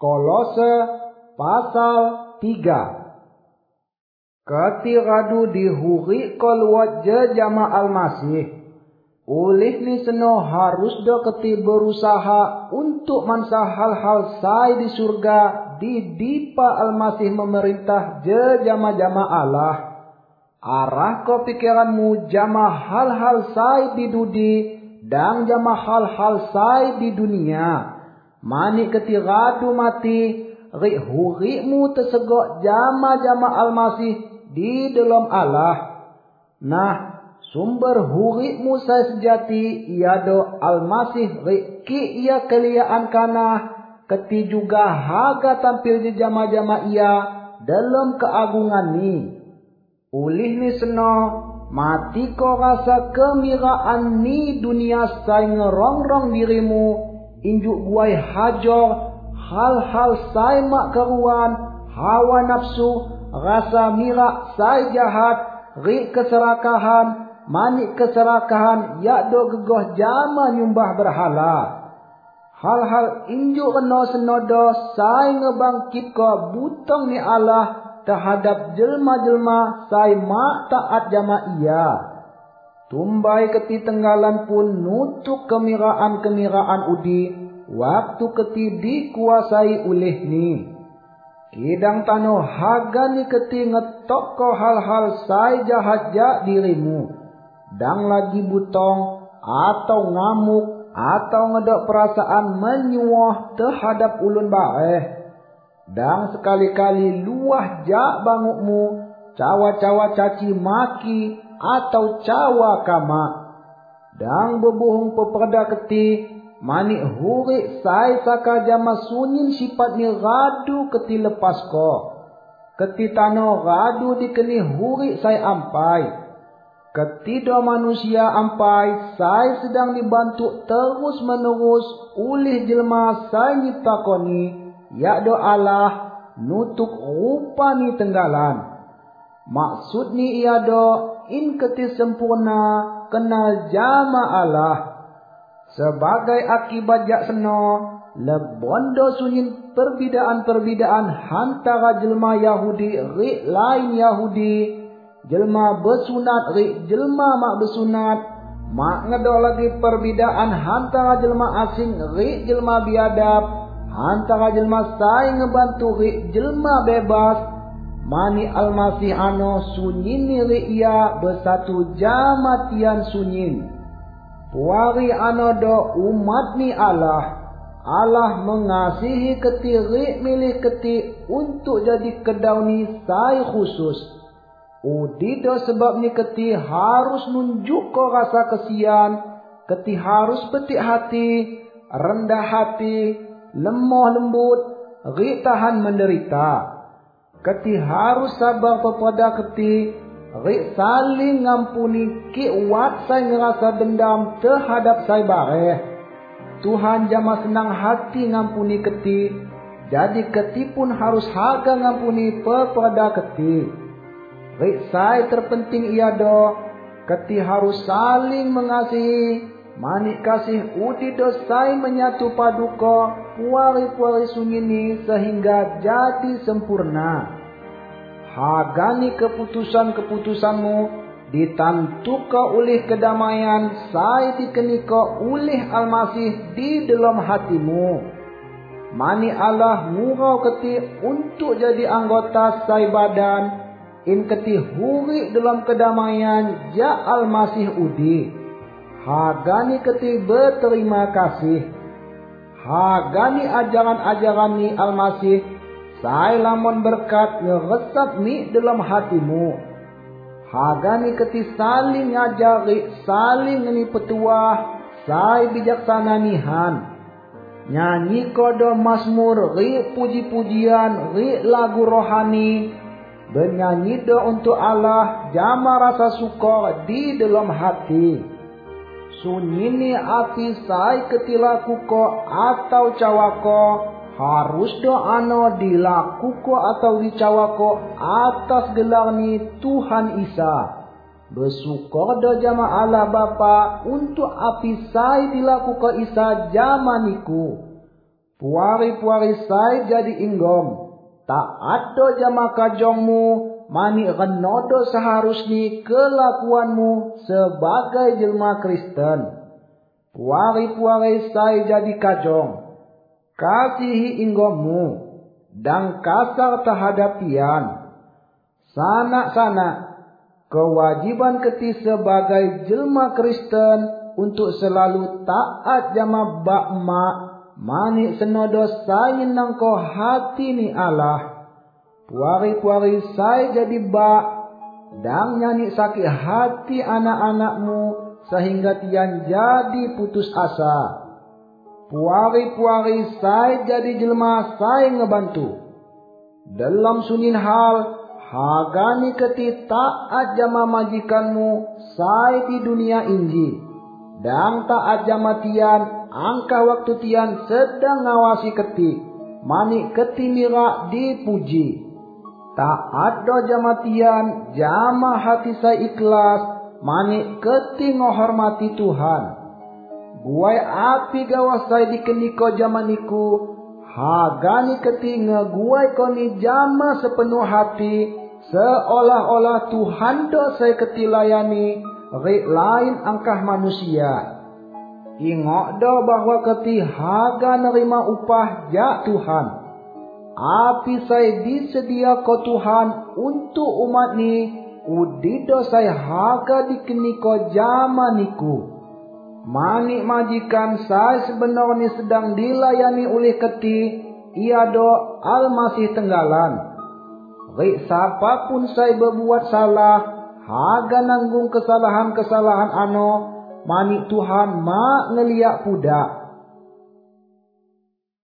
Kolose pasal 3. Ketiradu dihuri kolwat jama al-masih. Oleh ni seno harus do keti berusaha untuk mansa hal-hal sai di surga di dipa al-masih memerintah jama Allah. Arah ko pikiranmu jama hal-hal sai di dudi dan jama hal-hal sai di dunia. Mani ketiradu mati rik hurimu tersegok jama al-masih di dalam Allah. Nah, sumber hurimu saya sejati iado al-masih rik ki ia keliaan kana keti juga haga tampil di jama ia dalam keagungan ni. Ulih ni seno mati ko rasa kemiraan ni dunia sai ngerongrong dirimu injuk guai hajar hal-hal sai mak keruan hawa nafsu rasa mirak sai jahat rik keserakahan manik keserakahan yakdo gegoh jama nyumbah berhala. Hal-hal injuk reno senodo sai ngebangkit ko butong ni Allah terhadap jelma-jelma sai mak taat jama ia. Tumbai keti tenggalan pun nutuk kemiraan-kemiraan udi waktu keti dikuasai oleh ni. Kidang tano haga ni keti ngetok ko hal-hal sai jahat jak dirimu. Dang lagi butong atau ngamuk atau ngedok perasaan menyuah terhadap ulun baeh. Dan sekali-kali luah jak bangukmu cawa-cawa caci maki atau cawa kama. Dan berbohong peperda keti manik hurik sai saka jama sunyin sifat ni radu keti lepas ko. Keti tano radu dikeni hurik sai ampai. Ketido manusia ampai sai sedang dibantu terus menerus oleh jelma sai nyiptakoni yakdo Allah nutuk rupa ni tenggalan. Maksud ni iado in keti sempurna kenal jama Allah. Sebagai akibat jak seno lebondo sunyin perbedaan-perbedaan antara jelma Yahudi rik lain Yahudi, jelma bersunat rik jelma mak bersunat. Mak ngedok lagi perbedaan antara jelma asing rik jelma biadab, antara jelma sai ngebantu rik jelma bebas. Mani al-masih ano sunyin ni rik ia bersatu jamatian sunyin. Puari ano do umat ni Allah. Allah mengasihi keti rik milih keti untuk jadi kedauni sai khusus. Udido sebab ni keti harus nunjuk ko rasa kesian. Keti harus betik hati, rendah hati, lemah lembut, rik tahan menderita. Keti harus sabar kepada keti, rik saling ngampuni ki wat sai ngerasa dendam terhadap sai bareh. Tuhan jama senang hati ngampuni keti, jadi keti pun harus haga ngampuni kepada keti. Rik sai terpenting iado keti harus saling mengasihi. Manik kasih udido sai menyatu paduko puari-puari sungini sehingga jadi sempurna. Hagani keputusan-keputusanmu ditantuka oleh kedamaian sai dikenika oleh al-masih di dalam hatimu. Mani Allah ngurau keti untuk jadi anggota sai badan in keti huri dalam kedamaian ja al-masih udi. Hagani keti berterima kasih. Hagani ajaran-ajaran ni al-masih sai lamon berkat ngeresap mi dalam hatimu. Hagani keti saling ngajari, saling ngeni petuah, sai bijaksana nihan. Nyanyi kodo mazmur, ri puji-pujian, ri lagu rohani. Bernyanyi do untuk Allah jama rasa syukur di dalam hati. Sunyini api sai ketilaku ko atau cawako harus do ano dilaku ko atau dicawako atas gelar ni Tuhan Isa. Bersyukur do jama Allah Bapa untuk api sai dilaku ko Isa jamaniku. Puari-puari sai jadi inggom. Tak ada jama kajongmu, mani renodo seharusnya kelakuanmu sebagai jelma Kristen. Puari-puari sai jadi kajong. Kasihi inggommu, dan kasar terhadapian. Sanak-sanak, kewajiban keti sebagai jelma Kristen untuk selalu taat jama bak mak, mani senodo sai nangko hati ni Allah. Puari-puari sai jadi bak, dan nyanyi sakit hati anak-anakmu sehingga tian jadi putus asa. Puari-puari sai jadi jelma sai ngebantu. Dalam sunin hal, hagani keti taat jama majikanmu sai di dunia inji. Dan taat jama tian, angka waktu tian sedang ngawasi keti, mani keti mira dipuji. Taat do jama tian, jama hati sai ikhlas, mani keti ngohormati Tuhan. Guai api gawas sai dikeniko jamaniku, hagani keti ngeguai koni jama sepenuh hati, seolah-olah Tuhan do sai keti layani, rik lain angkah manusia. Ingok do bahwa keti haga nerima upah jak Tuhan. Api sai disedia ko Tuhan untuk umat ni, udido sai haga dikeniko jamaniku. Mani majikan saya sebenarnya sedang dilayani oleh keti, ia do almasih tenggalan. Rik siapapun saya berbuat salah, haga nanggung kesalahan-kesalahan ano, mani Tuhan mak ngeliak pudak.